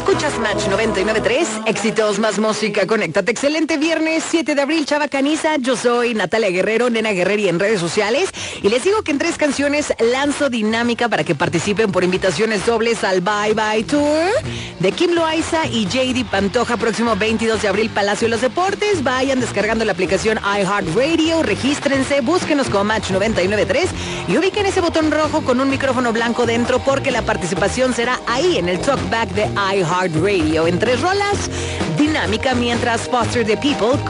Escuchas Match 99.3, éxitos más música, conéctate. Excelente viernes 7 de abril, Chava Caniza. Yo soy Natalia Guerrero, Nena Guerreri en redes sociales. Y les digo que en 3 canciones lanzo dinámica para que participen por invitaciones dobles al Bye Bye Tour de Kim Loaiza y JD Pantoja, próximo 22 de abril, Palacio de los Deportes. Vayan descargando la aplicación iHeartRadio, regístrense, búsquenos como Match 99.3 y ubiquen ese botón rojo con un micrófono blanco dentro porque la participación será ahí en el talkback de iHeartRadio. En 3 rolas, dinámica mientras Foster the People